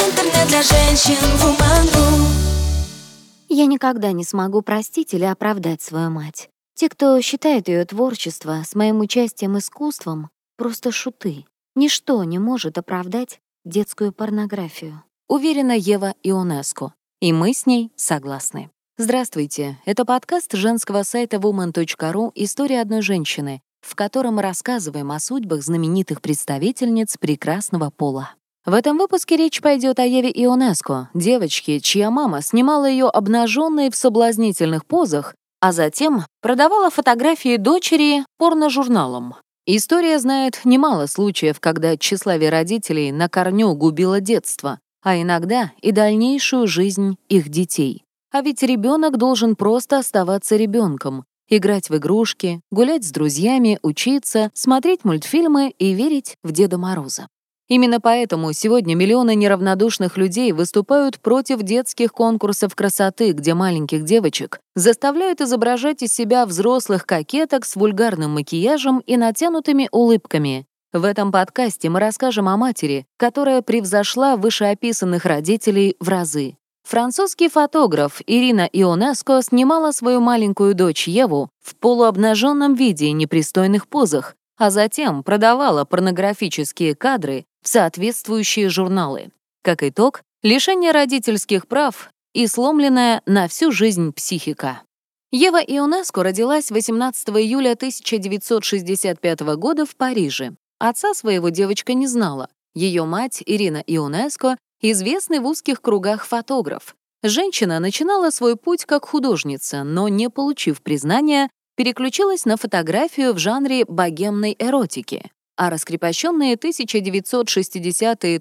Интернет для женщин Woman.ru. Я никогда не смогу простить или оправдать свою мать. Те, кто считает ее творчество с моим участием искусством, просто шуты. Ничто не может оправдать детскую порнографию. Уверена Ева Ионеско. И мы с ней согласны. Здравствуйте, это подкаст женского сайта woman.ru «История одной женщины», в котором мы рассказываем о судьбах знаменитых представительниц прекрасного пола. В этом выпуске речь пойдет о Еве Ионеско, девочке, чья мама снимала ее обнаженной в соблазнительных позах, а затем продавала фотографии дочери порножурналам. История знает немало случаев, когда тщеславие родителей на корню губило детство, а иногда и дальнейшую жизнь их детей. А ведь ребенок должен просто оставаться ребенком, играть в игрушки, гулять с друзьями, учиться, смотреть мультфильмы и верить в Деда Мороза. Именно поэтому сегодня миллионы неравнодушных людей выступают против детских конкурсов красоты, где маленьких девочек заставляют изображать из себя взрослых кокеток с вульгарным макияжем и натянутыми улыбками. В этом подкасте мы расскажем о матери, которая превзошла вышеописанных родителей в разы. Французский фотограф Ирина Ионеско снимала свою маленькую дочь Еву в полуобнаженном виде и непристойных позах, а затем продавала порнографические кадры в соответствующие журналы. Как итог, лишение родительских прав и сломленная на всю жизнь психика. Ева Ионеско родилась 18 июля 1965 года в Париже. Отца своего девочка не знала. Ее мать, Ирина Ионеско, известный в узких кругах фотограф. Женщина начинала свой путь как художница, но, не получив признания, переключилась на фотографию в жанре богемной эротики. А раскрепощенные 1960-е и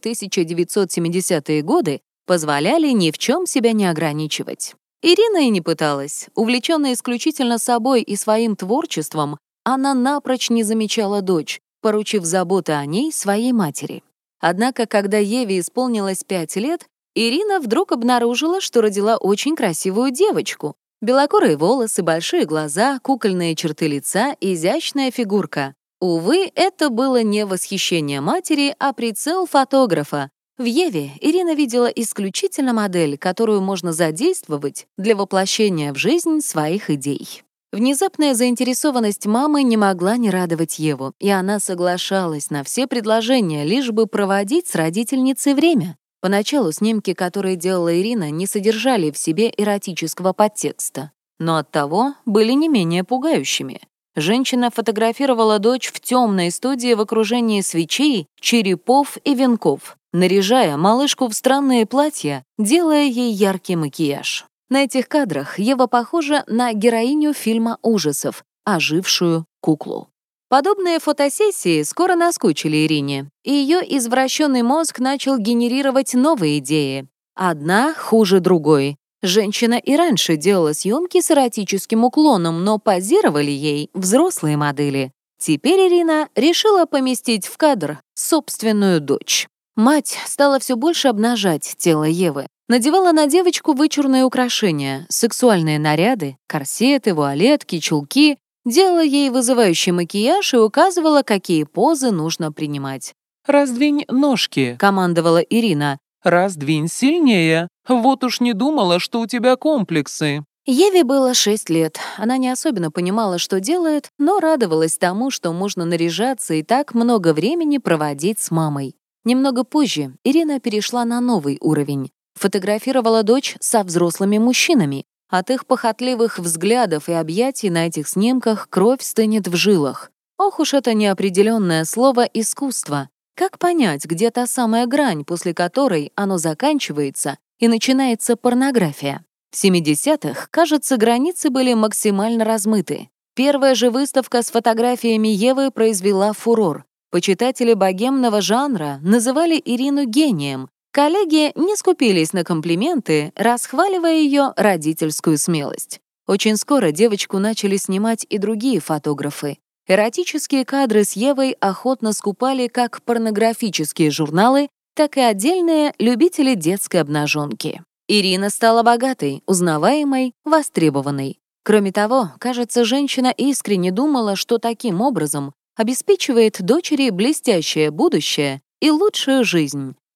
1970-е годы позволяли ни в чем себя не ограничивать. Ирина и не пыталась. Увлеченная исключительно собой и своим творчеством, она напрочь не замечала дочь, поручив заботы о ней своей матери. Однако, когда Еве исполнилось 5 лет, Ирина вдруг обнаружила, что родила очень красивую девочку. Белокурые волосы, большие глаза, кукольные черты лица, изящная фигурка. Увы, это было не восхищение матери, а прицел фотографа. В Еве Ирина видела исключительно модель, которую можно задействовать для воплощения в жизнь своих идей. Внезапная заинтересованность мамы не могла не радовать Еву, и она соглашалась на все предложения, лишь бы проводить с родительницей время. Поначалу снимки, которые делала Ирина, не содержали в себе эротического подтекста, но оттого были не менее пугающими. Женщина фотографировала дочь в темной студии в окружении свечей, черепов и венков, наряжая малышку в странные платья, делая ей яркий макияж. На этих кадрах Ева похожа на героиню фильма ужасов, ожившую куклу. Подобные фотосессии скоро наскучили Ирине, и ее извращенный мозг начал генерировать новые идеи. Одна хуже другой. Женщина и раньше делала съемки с эротическим уклоном, но позировали ей взрослые модели. Теперь Ирина решила поместить в кадр собственную дочь. Мать стала все больше обнажать тело Евы. Надевала на девочку вычурные украшения, сексуальные наряды, корсеты, вуалетки, чулки, делала ей вызывающий макияж и указывала, какие позы нужно принимать. «Раздвинь ножки», — Командовала Ирина. «Раздвинь сильнее. Вот уж не думала, что у тебя комплексы». Еве было 6 лет. Она не особенно понимала, что делает, но радовалась тому, что можно наряжаться и так много времени проводить с мамой. Немного позже Ирина перешла на новый уровень. Фотографировала дочь со взрослыми мужчинами. От их похотливых взглядов и объятий на этих снимках кровь стынет в жилах. Ох уж это неопределенное слово «искусство». Как понять, где та самая грань, после которой оно заканчивается и начинается порнография? В 70-х, кажется, границы были максимально размыты. Первая же выставка с фотографиями Евы произвела фурор. Почитатели богемного жанра называли Ирину гением. Коллеги не скупились на комплименты, расхваливая ее родительскую смелость. Очень скоро девочку начали снимать и другие фотографы. Эротические кадры с Евой охотно скупали как порнографические журналы, так и отдельные любители детской обнаженки. Ирина стала богатой, узнаваемой, востребованной. Кроме того, кажется, женщина искренне думала, что таким образом обеспечивает дочери блестящее будущее и лучшую жизнь.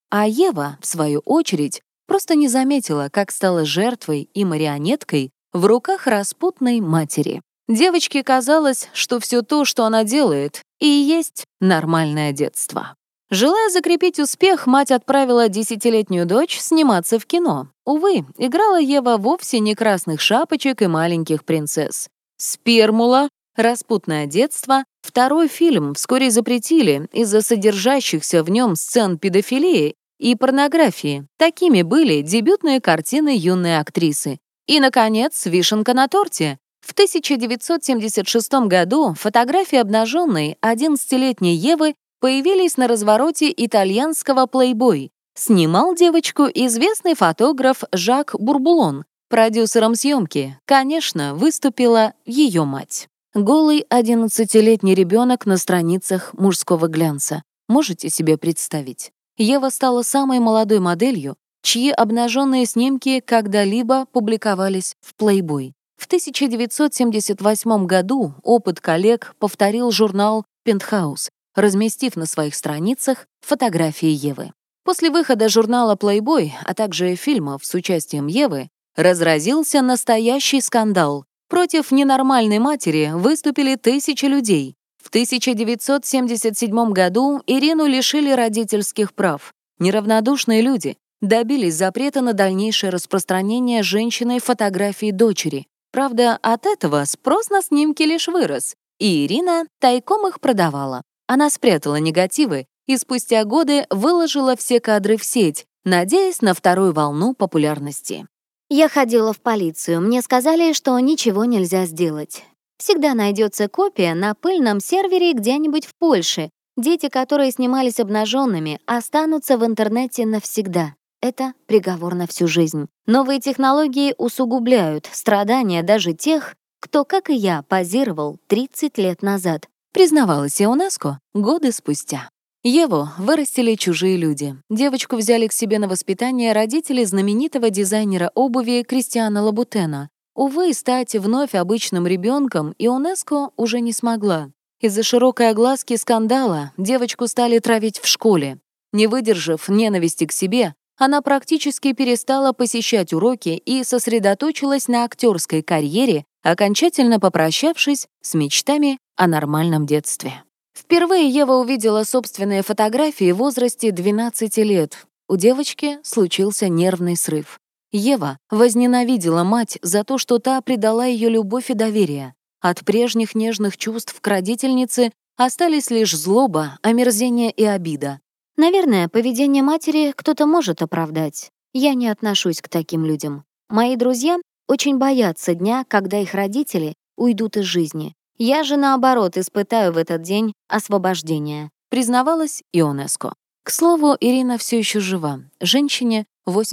А Ева, в свою очередь, просто не заметила, как стала жертвой и марионеткой в руках распутной матери. Девочке казалось, что все то, что она делает, и есть нормальное детство. Желая закрепить успех, мать отправила 10-летнюю дочь сниматься в кино. Увы, играла Ева вовсе не красных шапочек и маленьких принцесс. «Спермула», «Распутное детство», второй фильм вскоре запретили из-за содержащихся в нем сцен педофилии и порнографии. Такими были дебютные картины юной актрисы. И, наконец, вишенка на торте. В 1976 году фотографии обнаженной 11-летней Евы появились на развороте итальянского Playboy. Снимал девочку известный фотограф Жак Бурбулон. Продюсером съемки, конечно, выступила ее мать. Голый 11-летний ребенок на страницах мужского глянца. Можете себе представить? Ева стала самой молодой моделью, чьи обнаженные снимки когда-либо публиковались в Playboy. В 1978 году опыт коллег повторил журнал Penthouse, разместив на своих страницах фотографии Евы. После выхода журнала Playboy, а также фильмов с участием Евы, разразился настоящий скандал. Против ненормальной матери выступили тысячи людей. В 1977 году Ирину лишили родительских прав. Неравнодушные люди добились запрета на дальнейшее распространение женщиной фотографии дочери. Правда, от этого спрос на снимки лишь вырос, и Ирина тайком их продавала. Она спрятала негативы и спустя годы выложила все кадры в сеть, надеясь на вторую волну популярности. Я ходила в полицию, мне сказали, что ничего нельзя сделать. Всегда найдется копия на пыльном сервере где-нибудь в Польше. Дети, которые снимались обнаженными, останутся в интернете навсегда. Это приговор на всю жизнь. Новые технологии усугубляют страдания даже тех, кто, как и я, позировал 30 лет назад, Признавалась ионеско годы спустя. Еву вырастили чужие люди. Девочку взяли к себе на воспитание родители знаменитого дизайнера обуви Кристиана Лабутена. Увы, стать вновь обычным ребенком ионеско уже не смогла. Из-за широкой огласки скандала девочку стали травить в школе. Не выдержав ненависти к себе, она практически перестала посещать уроки и сосредоточилась на актерской карьере, окончательно попрощавшись с мечтами о нормальном детстве. Впервые Ева увидела собственные фотографии в возрасте 12 лет. У девочки случился нервный срыв. Ева возненавидела мать за то, что та предала ее любовь и доверие. От прежних нежных чувств к родительнице остались лишь злоба, омерзение и обида. Наверное, поведение матери кто-то может оправдать. Я не отношусь к таким людям. Мои друзья очень боятся дня, когда их родители уйдут из жизни. Я же, наоборот, испытаю в этот день освобождение, Признавалась ионеско. К слову, Ирина все еще жива. Женщине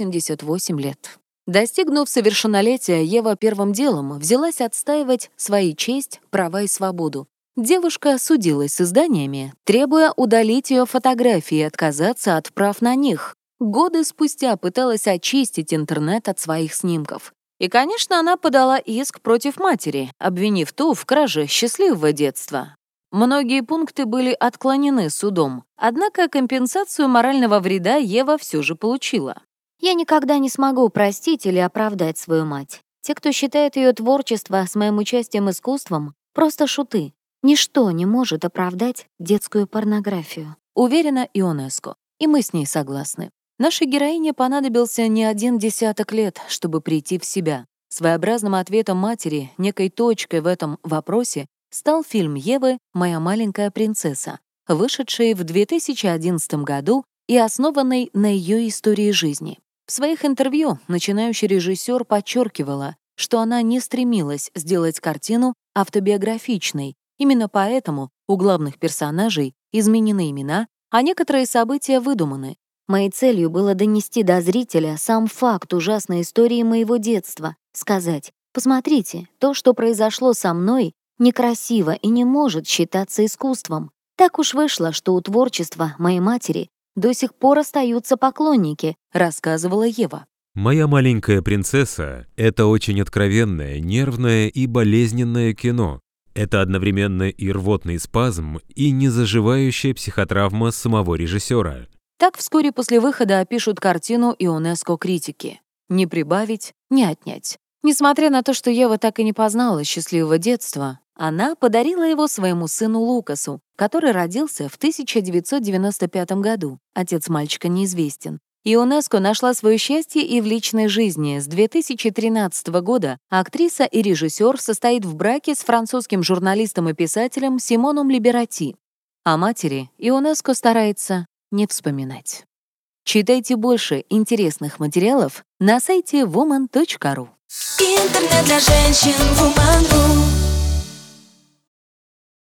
88 лет. Достигнув совершеннолетия, Ева первым делом взялась отстаивать свои честь, права и свободу. Девушка судилась с изданиями, требуя удалить ее фотографии и отказаться от прав на них. Годы спустя пыталась очистить интернет от своих снимков. И, конечно, она подала иск против матери, обвинив ту в краже счастливого детства. Многие пункты были отклонены судом, однако компенсацию морального вреда Ева все же получила. Я никогда не смогу простить или оправдать свою мать. Те, кто считает ее творчество с моим участием искусством, просто шуты. Ничто не может оправдать детскую порнографию. Уверена ионеско, и мы с ней согласны. Нашей героине понадобился не один десяток лет, чтобы прийти в себя. Своеобразным ответом матери, некой точкой в этом вопросе, стал фильм Евы «Моя маленькая принцесса», вышедший в 2011 году и основанный на ее истории жизни. В своих интервью начинающий режиссер подчеркивала, что она не стремилась сделать картину автобиографичной. Именно поэтому у главных персонажей изменены имена, а некоторые события выдуманы. Моей целью было донести до зрителя сам факт ужасной истории моего детства, сказать: посмотрите, то, что произошло со мной, некрасиво и не может считаться искусством. Так уж вышло, что у творчества моей матери до сих пор остаются поклонники, рассказывала Ева. «Моя маленькая принцесса» — это очень откровенное, нервное и болезненное кино. Это одновременно и рвотный спазм, и незаживающая психотравма самого режиссера. Так вскоре после выхода опишут картину Ионеско критики. Не прибавить, не отнять. Несмотря на то, что Ева так и не познала счастливого детства, она подарила его своему сыну Лукасу, который родился в 1995 году. Отец мальчика неизвестен. Ионеско нашла свое счастье и в личной жизни. С 2013 года актриса и режиссер состоит в браке с французским журналистом и писателем Симоном Либерати. О матери Ионеско старается не вспоминать. Читайте больше интересных материалов на сайте woman.ru. Интернет для женщин Woman.ru.